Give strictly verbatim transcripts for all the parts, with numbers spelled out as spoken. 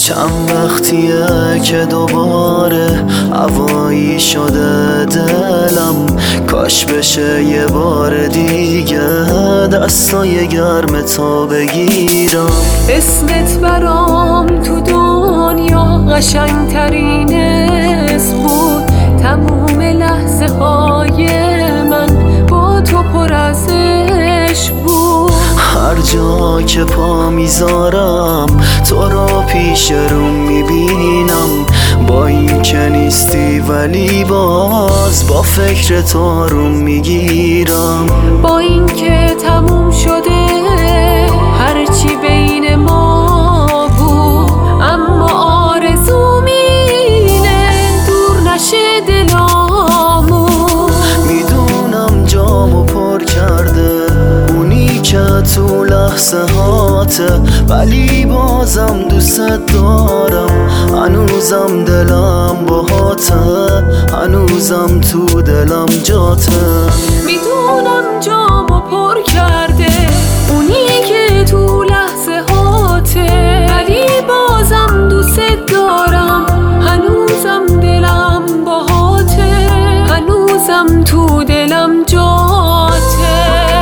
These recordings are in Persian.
چند وقتیه که دوباره هوایی شده دلم، کاش بشه یه بار دیگه دستای گرم تا بگیرم. اسمت برام تو دنیا قشنگترین اسم بود، تموم لحظه های من با تو پر از عشق بود. هر جا که پا میذارم تو رو پیش رو میبینم، با این که نیستی ولی باز با فکر تو رو میگیرم. با این که تموم شده هرچی بین ما بود، اما آرزوم اینه دور نشه دلامون. میدونم جامو پر کرده اونی که تو لحظه هاته، ولی بازم دوست دارم، هنوزم دلم باهاته، هنوزم تو دلم جاته. میدونم جامو پر کرده اونی که تو لحظه هاته، ولی بازم دوست دارم، هنوزم دلم باهاته، هنوزم تو دلم جاته.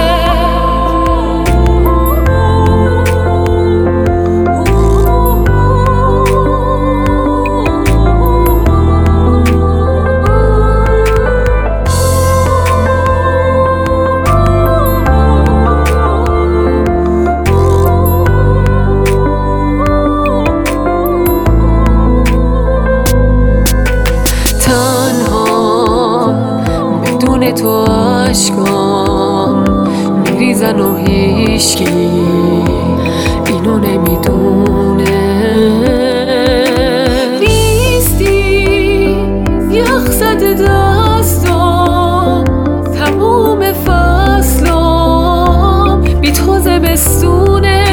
تو عشقام میریزن و هیچکی اینو نمیدونه. نیستی یخ زده دستام تموم فصلام، بی تو زمستونه.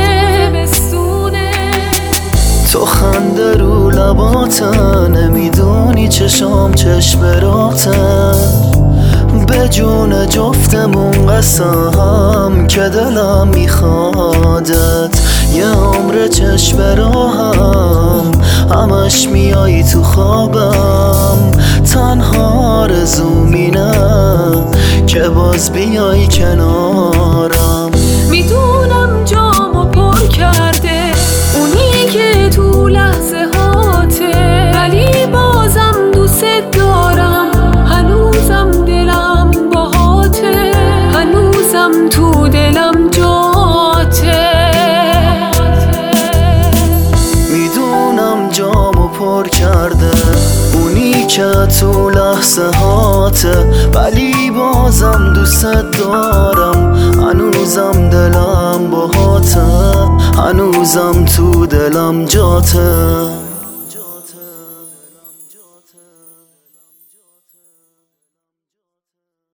تو خنده رو لباته، نمیدونی چشام چشم راته، به جون جفتمون قسم که دلم میخوادت. یه عمر چشم راهم همش میایی تو خوابم، تنها آرزوم اینه که باز بیای کنارم. میدونم جامو پر کرده اونی که تو لحظه هاته، ولی بازم دوست دارم، هنوزم دلم باهاته، هنوزم تو دلم جاته. میدونم جامو پر کرده اونی که تو لحظه هاته، ولی بازم دوست دارم، هنوزم دلم باهاته، هنوزم تو دلم جاته.